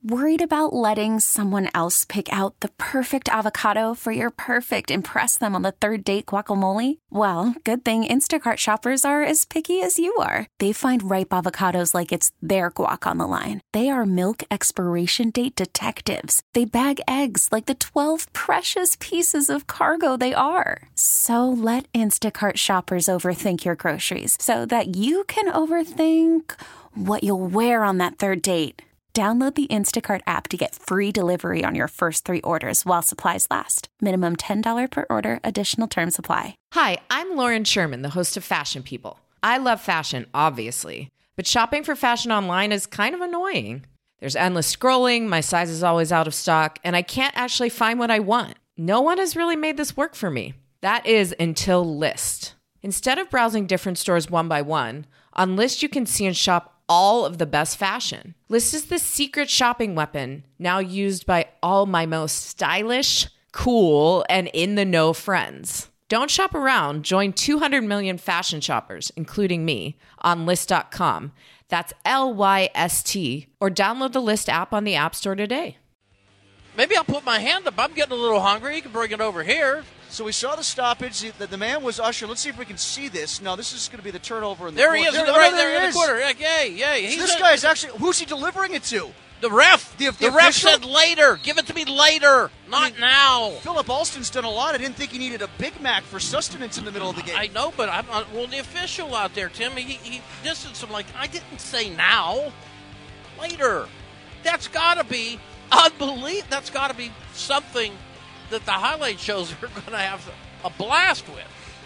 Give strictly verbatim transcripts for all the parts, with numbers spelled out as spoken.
Worried about letting someone else pick out the perfect avocado for your perfect impress them on the third date guacamole? Well, good thing Instacart shoppers are as picky as you are. They find ripe avocados like it's their guac on the line. They are milk expiration date detectives. They bag eggs like the twelve precious pieces of cargo they are. So let Instacart shoppers overthink your groceries so that you can overthink what you'll wear on that third date. Download the Instacart app to get free delivery on your first three orders while supplies last. Minimum ten dollars per order. Additional terms apply. Hi, I'm Lauren Sherman, the host of Fashion People. I love fashion, obviously, but shopping for fashion online is kind of annoying. There's endless scrolling, my size is always out of stock, and I can't actually find what I want. No one has really made this work for me. That is until Lyst. Instead of browsing different stores one by one, on Lyst you can see and shop all of the best fashion. Lyst is the secret shopping weapon now used by all my most stylish, cool, and in-the-know friends. Don't shop around. Join two hundred million fashion shoppers, including me, on Lyst dot com. That's L Y S T. Or download the Lyst app on the App Store today. Maybe I'll put my hand up. I'm getting a little hungry. You can bring it over here. So we saw the stoppage. The, the man was Usher. Let's see if we can see this. No, this is going to be the turnover in the there corner. He is, there, right no, there, there in is. the corner. Like, yay, yay. So He's this a, guy's actually, who's he delivering it to? The ref. The, the, the ref official? said later. Give it to me later, not I mean, now. Philip Alston's done a lot. I didn't think he needed a Big Mac for sustenance in the middle of the game. I know, but I'm not, well, the official out there, Tim, he, he distanced him like, I didn't say now. Later. That's got to be unbelievable. That's got to be something that the highlight shows are going to have a blast with.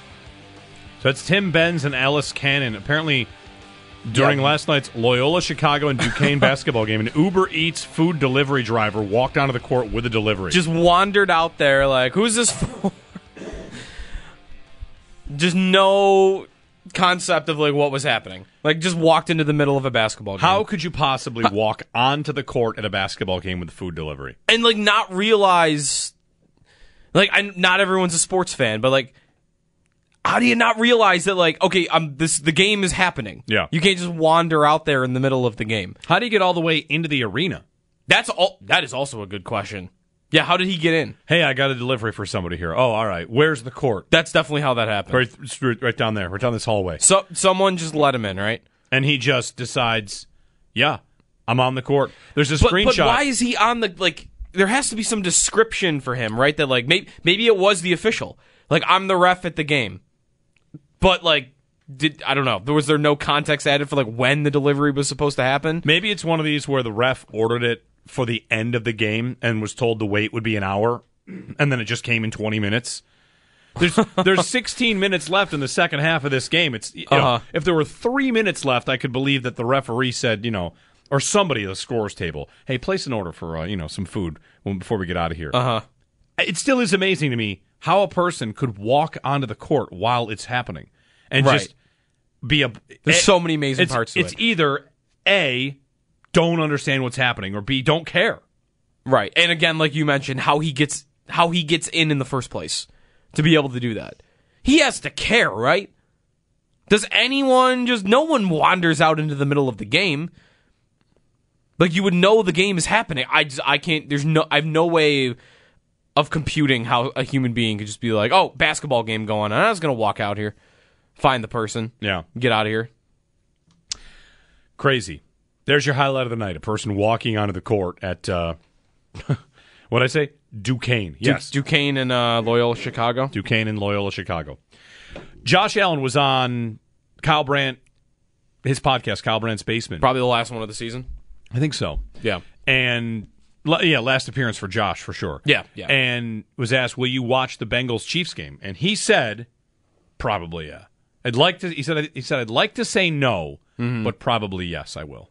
So it's Tim Benz and Alice Cannon. Apparently, during yep. last night's Loyola Chicago and Duquesne basketball game, an Uber Eats food delivery driver walked onto the court with a delivery. Just wandered out there like, who's this for? Just no concept of like what was happening. Like, just walked into the middle of a basketball game. How could you possibly How? walk onto the court at a basketball game with food delivery? And like not realize, like, I, not everyone's a sports fan, but like, how do you not realize that, like, okay, um, this the game is happening? Yeah. You can't just wander out there in the middle of the game. How do you get all the way into the arena? That's all. That is also a good question. Yeah, how did he get in? Hey, I got a delivery for somebody here. Oh, all right. Where's the court? That's definitely how that happened. Right, right down there. Right down this hallway. So someone just let him in, right? And he just decides, yeah, I'm on the court. There's a but, screenshot. But why is he on the, like, there has to be some description for him, right? That, like, maybe, maybe it was the official. Like, I'm the ref at the game. But, like, did I don't know. Was there no context added for, like, when the delivery was supposed to happen? Maybe it's one of these where the ref ordered it for the end of the game and was told the wait would be an hour, and then it just came in twenty minutes. There's there's sixteen minutes left in the second half of this game. It's you know, uh-huh. If there were three minutes left, I could believe that the referee said, you know, or somebody at the scores table, hey, place an order for uh, you know some food before we get out of here. Uh-huh. It still is amazing to me how a person could walk onto the court while it's happening and right. just be a. There's a, so many amazing it's, parts to it's it. It's either A, don't understand what's happening, or B, don't care. Right. And again, like you mentioned, how he gets how he gets in in the first place to be able to do that. He has to care, right? Does anyone just no one wanders out into the middle of the game? Like, you would know the game is happening. I just, I can't there's no I have no way of computing how a human being could just be like, "Oh, basketball game going on. I was going to walk out here, find the person, yeah, get out of here." Crazy. There's your highlight of the night, a person walking onto the court at, uh, what did I say? Duquesne. Yes. Du- Duquesne and uh, Loyola Chicago. Duquesne and Loyola Chicago. Josh Allen was on Kyle Brandt, his podcast, Kyle Brandt's Basement. Probably the last one of the season. I think so. Yeah. And, yeah, last appearance for Josh, for sure. Yeah, yeah. And was asked, will you watch the Bengals-Chiefs game? And he said, probably, yeah. I'd like to, he said, he said I'd like to say no, mm-hmm. but probably yes, I will.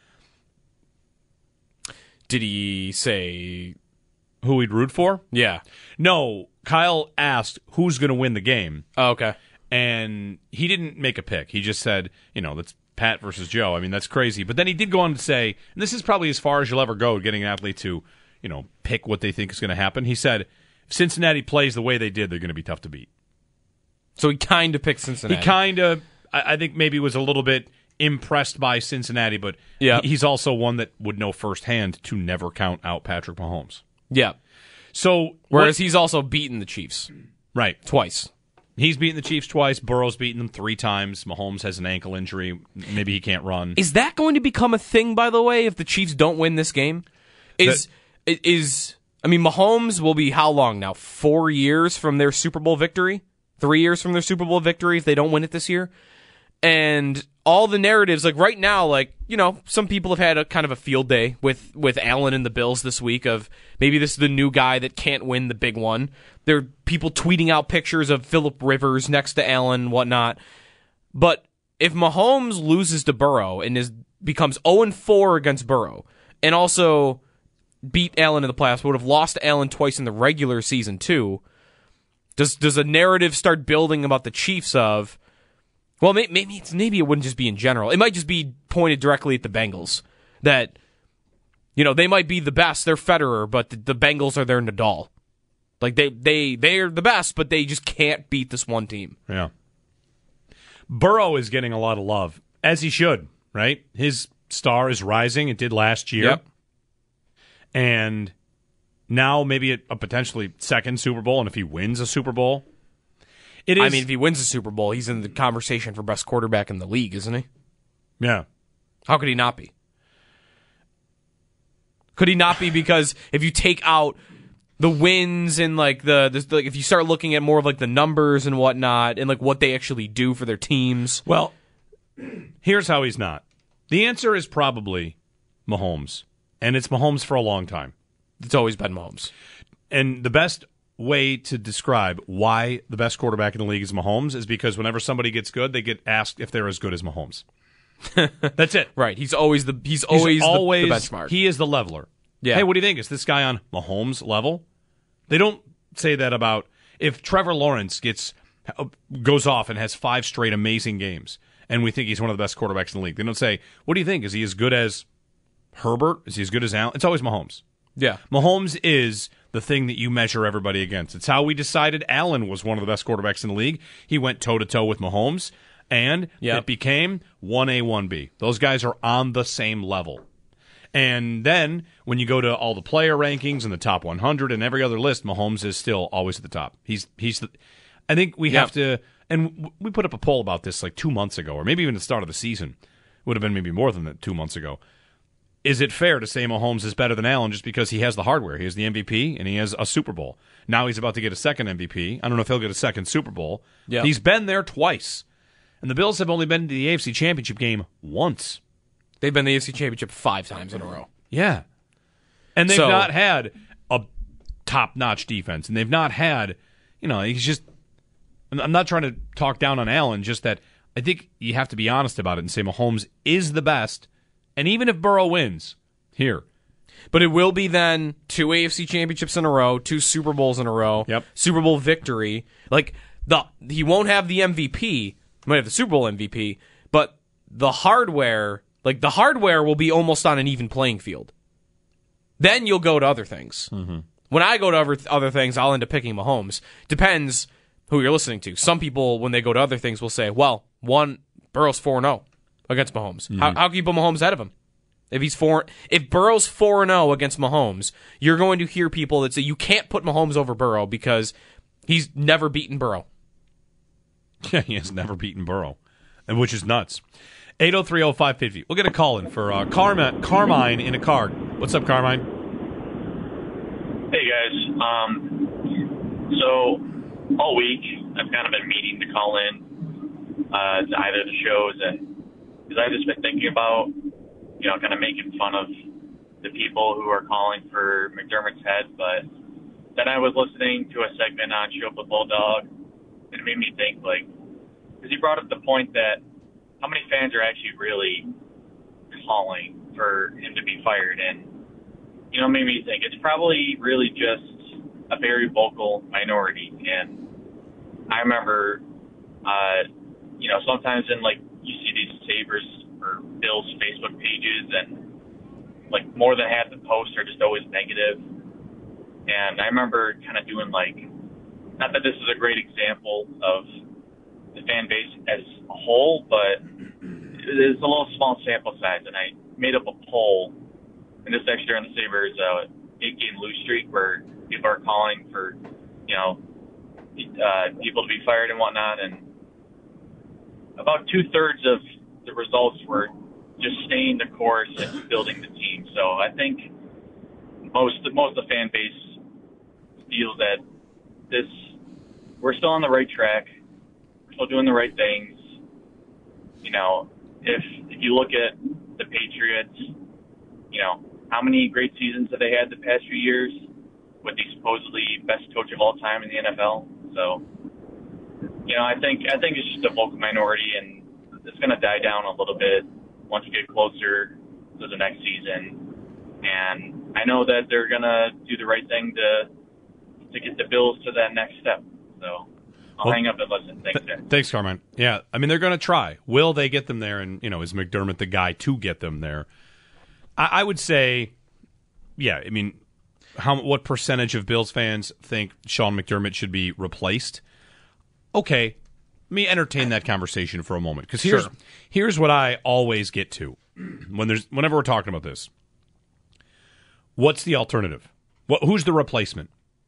Did he say who he'd root for? Yeah. No, Kyle asked who's going to win the game. Oh, okay. And he didn't make a pick. He just said, you know, that's Pat versus Joe. I mean, that's crazy. But then he did go on to say, and this is probably as far as you'll ever go, getting an athlete to, you know, pick what they think is going to happen. He said, if Cincinnati plays the way they did, they're going to be tough to beat. So he kind of picked Cincinnati. He kind of, I, I think maybe was a little bit impressed by Cincinnati, but Yeah. he's also one that would know firsthand to never count out Patrick Mahomes. Yeah. So Whereas what, he's also beaten the Chiefs right, twice. he's beaten the Chiefs twice. Burrow's beaten them three times. Mahomes has an ankle injury. Maybe he can't run. Is that going to become a thing, by the way, if the Chiefs don't win this game? Is that, is I mean, Mahomes will be how long now? Four years from their Super Bowl victory? Three years from their Super Bowl victory if they don't win it this year? And all the narratives, like right now, like, you know, some people have had a kind of a field day with, with Allen and the Bills this week of maybe this is the new guy that can't win the big one. There are people tweeting out pictures of Phillip Rivers next to Allen and whatnot. But if Mahomes loses to Burrow and is becomes oh and four against Burrow and also beat Allen in the playoffs, would have lost to Allen twice in the regular season too, does does a narrative start building about the Chiefs of, well, maybe it's, maybe it wouldn't just be in general. It might just be pointed directly at the Bengals. That, you know, they might be the best. They're Federer, but the, the Bengals are their Nadal. Like, they, they, they're the best, but they just can't beat this one team. Yeah. Burrow is getting a lot of love, as he should, right? His star is rising. It did last year. Yep. And now maybe a, a potentially second Super Bowl, and if he wins a Super Bowl, it is. I mean, if he wins the Super Bowl, he's in the conversation for best quarterback in the league, isn't he? Yeah. How could he not be? Could he not be? Because if you take out the wins and like the, the like, if you start looking at more of like the numbers and whatnot and like what they actually do for their teams. Well, here's how he's not. The answer is probably Mahomes, and it's Mahomes for a long time. It's always been Mahomes. And the best way to describe why the best quarterback in the league is Mahomes is because whenever somebody gets good, they get asked if they're as good as Mahomes. That's it. Right. He's always the he's, He's always, always the, the benchmark. He is the leveler. Yeah. Hey, what do you think? Is this guy on Mahomes' level? They don't say that about if Trevor Lawrence gets goes off and has five straight amazing games, and we think he's one of the best quarterbacks in the league. They don't say, what do you think? Is he as good as Herbert? Is he as good as Allen? It's always Mahomes. Yeah. Mahomes is the thing that you measure everybody against. It's how we decided Allen was one of the best quarterbacks in the league. He went toe-to-toe with Mahomes, and yep. it became one A, one B. Those guys are on the same level. And then when you go to all the player rankings and the top one hundred and every other list, Mahomes is still always at the top. He's he's. The, I think we yep. have to, and we put up a poll about this like two months ago, or maybe even the start of the season. Would have been maybe more than that two months ago. Is it fair to say Mahomes is better than Allen just because he has the hardware? He has the M V P and he has a Super Bowl. Now he's about to get a second M V P. I don't know if he'll get a second Super Bowl. Yep. He's been there twice. And the Bills have only been to the A F C Championship game once. They've been to the A F C Championship five times in a row. Yeah. And they've So, not had a top-notch defense. And they've not had, you know, he's just, I'm not trying to talk down on Allen, just that I think you have to be honest about it and say Mahomes is the best. And even if Burrow wins, here. But it will be then two A F C championships in a row, two Super Bowls in a row, yep. Super Bowl victory. Like the he won't have the M V P, he might have the Super Bowl M V P, but the hardware, like the hardware will be almost on an even playing field. Then you'll go to other things. Mm-hmm. When I go to other, other things, I'll end up picking Mahomes. Depends who you're listening to. Some people, when they go to other things, will say, well, one, Burrow's four and oh against Mahomes. Mm-hmm. How, how can you put Mahomes ahead of him? If he's four, if Burrow's four and oh against Mahomes, you're going to hear people that say you can't put Mahomes over Burrow because he's never beaten Burrow. Yeah, he has never beaten Burrow, which is nuts. eight oh three oh five fifty. We'll get a call in for uh, Carmine, Carmine in a card. What's up, Carmine? Hey, guys. Um, so all week I've kind of been meaning to call in uh, to either of the shows, and because I've just been thinking about, you know, kind of making fun of the people who are calling for McDermott's head. But then I was listening to a segment on Show Up with Bulldog, and it made me think, like, because he brought up the point that how many fans are actually really calling for him to be fired, and, you know, made me think it's probably really just a very vocal minority. And I remember, uh, you know, sometimes in, like, you see these Sabres or Bills Facebook pages, and like more than half the posts are just always negative. And I remember kind of doing like, not that this is a great example of the fan base as a whole, but it's a little small sample size, and I made up a poll, and this is actually during the Sabres uh, eight-game lose streak where people are calling for, you know, uh, people to be fired and whatnot, and about two-thirds of the results were just staying the course and building the team. So I think most most of the fan base feels that this we're still on the right track. We're still doing the right things. You know, if if you look at the Patriots, you know, how many great seasons have they had the past few years with the supposedly best coach of all time in the N F L? So, you know, I think I think it's just a vocal minority, and it's going to die down a little bit once we get closer to the next season. And I know that they're going to do the right thing to to get the Bills to that next step. So I'll well, hang up and listen. Thanks, th- Jack. Thanks, Carmine. Yeah, I mean, they're going to try. Will they get them there? And, you know, is McDermott the guy to get them there? I, I would say, yeah, I mean, how what percentage of Bills fans think Sean McDermott should be replaced? Okay, let me entertain that conversation for a moment, because here's Sure. here's what I always get to when there's whenever we're talking about this. What's the alternative? What who's the replacement?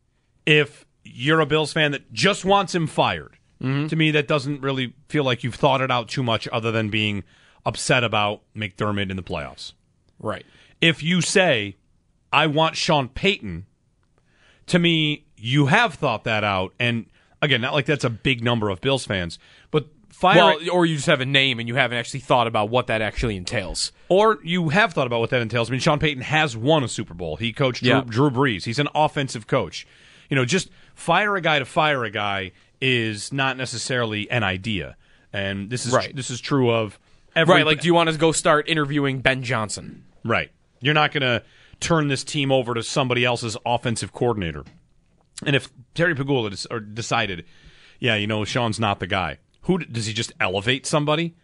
If you're a Bills fan that just wants him fired, mm-hmm. to me that doesn't really feel like you've thought it out too much, other than being upset about McDermott in the playoffs. Right. If you say, I want Sean Payton, to me, you have thought that out. And again, not like that's a big number of Bills fans, but fire well, or you just have a name and you haven't actually thought about what that actually entails. Or you have thought about what that entails. I mean, Sean Payton has won a Super Bowl. He coached Drew, yeah. Drew Brees. He's an offensive coach. You know, just fire a guy to fire a guy is not necessarily an idea. And this is right. this is true of every... Right, like, do you want to go start interviewing Ben Johnson? Right. You're not going to turn this team over to somebody else's offensive coordinator. And if Terry Pegula des- or decided, yeah, you know, Sean's not the guy, who does he just elevate somebody?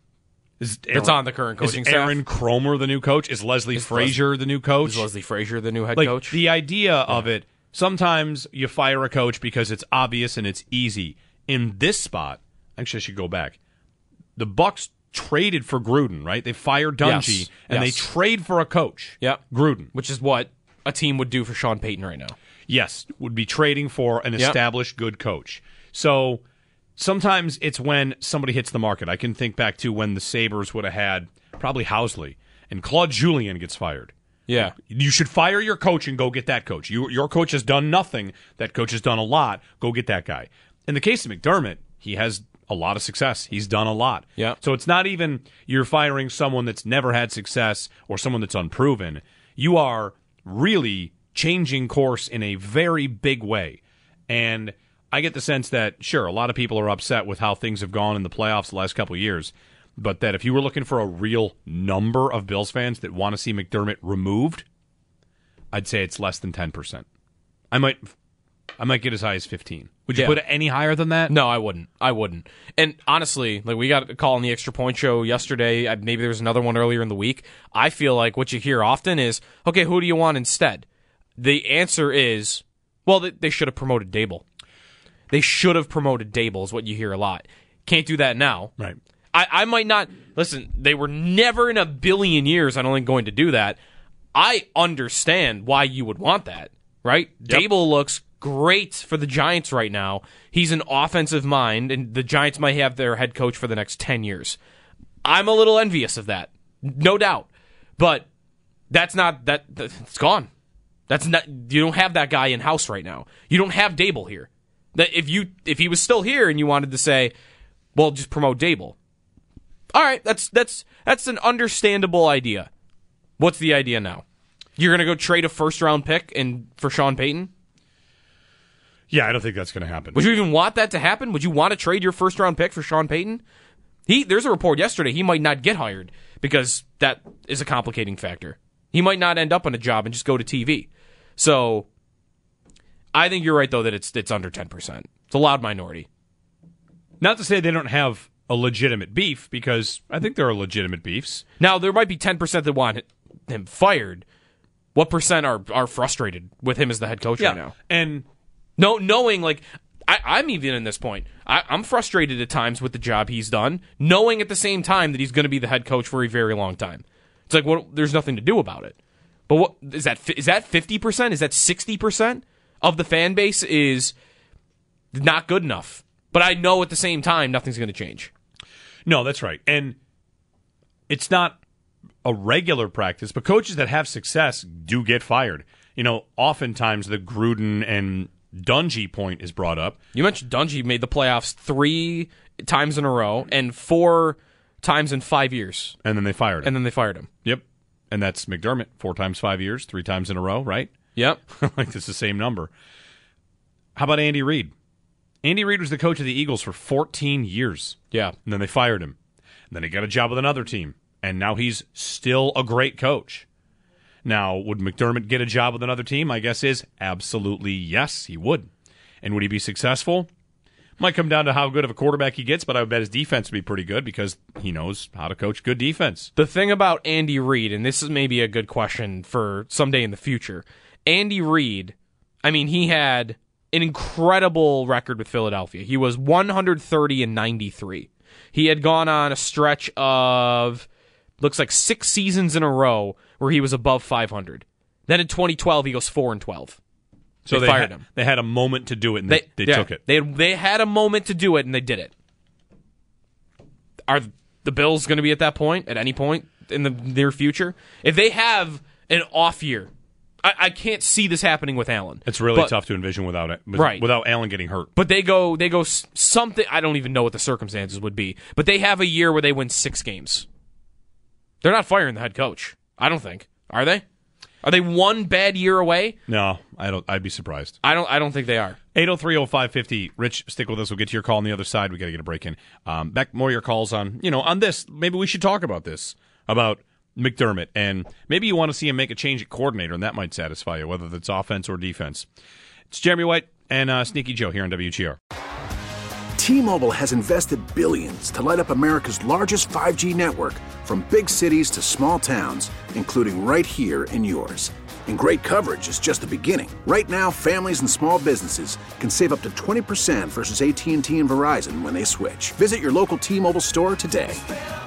Is Aaron, It's on the current coaching is staff. Aaron Cromer the new coach? Is Leslie Is Frazier Les- the new coach? Is Leslie Frazier the new head like, coach? The idea yeah. of it, sometimes you fire a coach because it's obvious and it's easy. In this spot, actually I should go back. The Bucs traded for Gruden, right? They fired Dungy, Yes. and Yes. they trade for a coach. Yep. Gruden. Which is what a team would do for Sean Payton right now. Yes, would be trading for an Yep. established good coach. So sometimes it's when somebody hits the market. I can think back to when the Sabres would have had probably Housley, and Claude Julien gets fired. Yeah. You should fire your coach and go get that coach. You, your coach has done nothing. That coach has done a lot. Go get that guy. In the case of McDermott, he has a lot of success. He's done a lot. Yeah. So it's not even you're firing someone that's never had success or someone that's unproven. You are really changing course in a very big way. And I get the sense that, sure, a lot of people are upset with how things have gone in the playoffs the last couple of years, but that if you were looking for a real number of Bills fans that want to see McDermott removed, I'd say it's less than ten percent. I might I might get as high as fifteen. Would you Yeah. put it any higher than that? No, I wouldn't. I wouldn't. And honestly, like, we got a call on the Extra Point show yesterday. uh, Maybe there was another one earlier in the week. I feel like what you hear often is, okay, who do you want instead? The answer is, well, they, they should have promoted Dable. They should have promoted Dable is what you hear a lot. Can't do that now. Right. I, I might not, listen, they were never in a billion years, I don't think, going to do that. I understand why you would want that, right? Yep. Dable looks great for the Giants right now. He's an offensive mind, and the Giants might have their head coach for the next ten years. I'm a little envious of that, no doubt. But that's not, that. It's gone. That's not, you don't have that guy in house right now. You don't have Dable here. That if you if he was still here and you wanted to say, well, just promote Dable. All right, that's that's that's an understandable idea. What's the idea now? You're going to go trade a first round pick and for Sean Payton? Yeah, I don't think that's going to happen. Would you even want that to happen? Would you want to trade your first round pick for Sean Payton? He there's a report yesterday he might not get hired because that is a complicating factor. He might not end up on a job and just go to T V. So I think you're right though that it's it's under ten percent. It's a loud minority. Not to say they don't have a legitimate beef, because I think there are legitimate beefs. Now, there might be ten percent that want him fired. What percent are, are frustrated with him as the head coach right now? And No, knowing, like, I, I'm even in this point. I, I'm frustrated at times with the job he's done, knowing at the same time that he's going to be the head coach for a very long time. It's like, well, there's nothing to do about it. But what is that? Is that fifty percent? Is that sixty percent of the fan base is not good enough? But I know at the same time nothing's going to change. No, that's right. And it's not a regular practice, but coaches that have success do get fired. You know, oftentimes the Gruden and Dungy point is brought up. You mentioned Dungy made the playoffs three times in a row and four times in five years. And then they fired him. And then they fired him. Yep. And that's McDermott, four times five years, three times in a row, right? Yep. Like it's the same number. How about Andy Reid? Andy Reid was the coach of the Eagles for fourteen years. Yeah. And then they fired him. And then he got a job with another team. And now he's still a great coach. Now, would McDermott get a job with another team? My guess is absolutely yes, he would. And would he be successful? Might come down to how good of a quarterback he gets, but I would bet his defense would be pretty good because he knows how to coach good defense. The thing about Andy Reid, and this is maybe a good question for someday in the future, Andy Reid, I mean, he had an incredible record with Philadelphia. He was one hundred thirty and ninety-three. He had gone on a stretch of, looks like six seasons in a row where he was above five hundred. Then in twenty twelve, he goes four and twelve. So they, they fired had, him. They had a moment to do it, and they, they, they yeah, took it. They they had a moment to do it, and they did it. Are the Bills going to be at that point at any point in the near future? If they have an off year, I, I can't see this happening with Allen. It's really but, tough to envision without it, right. without Allen getting hurt. But they go they go something. I don't even know what the circumstances would be. But they have a year where they win six games. They're not firing the head coach. I don't think. Are they? Are they one bad year away? No, I don't. I'd be surprised. I don't. I don't think they are. eight oh three oh five fifty. Rich, stick with us. We'll get to your call on the other side. We got to get a break in. Um, back more of your calls on you know on this. Maybe we should talk about this about McDermott, and maybe you want to see him make a change at coordinator, and that might satisfy you, whether that's offense or defense. It's Jeremy White and uh, Sneaky Joe here on W G R. T-Mobile has invested billions to light up America's largest five G network, from big cities to small towns, including right here in yours. And great coverage is just the beginning. Right now, families and small businesses can save up to twenty percent versus A T and T and Verizon when they switch. Visit your local T-Mobile store today.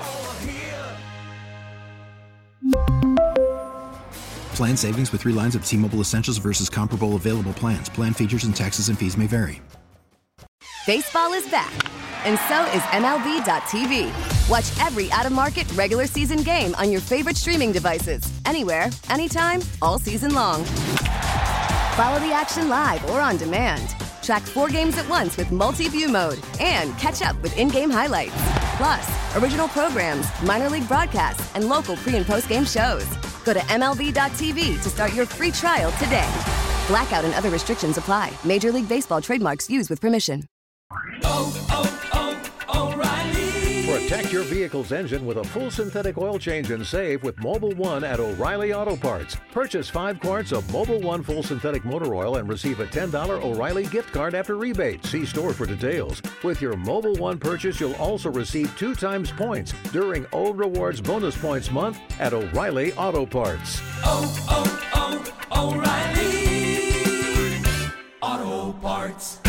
Plan savings with three lines of T-Mobile Essentials versus comparable available plans. Plan features and taxes and fees may vary. Baseball is back, and so is M L B dot T V. Watch every out-of-market regular season game on your favorite streaming devices, anywhere, anytime, all season long. Follow the action live or on demand. Track four games at once with multi-view mode and catch up with in-game highlights. Plus, original programs, minor league broadcasts, and local pre- and post-game shows. Go to M L B dot T V to start your free trial today. Blackout and other restrictions apply. Major League Baseball trademarks used with permission. Oh, oh, oh, O'Reilly. Protect your vehicle's engine with a full synthetic oil change and save with Mobil one at O'Reilly Auto Parts. Purchase five quarts of Mobil one full synthetic motor oil and receive a ten dollars O'Reilly gift card after rebate. See store for details. With your Mobil one purchase, you'll also receive two times points during O Rewards Bonus Points Month at O'Reilly Auto Parts. Oh, oh, oh, O'Reilly Auto Parts.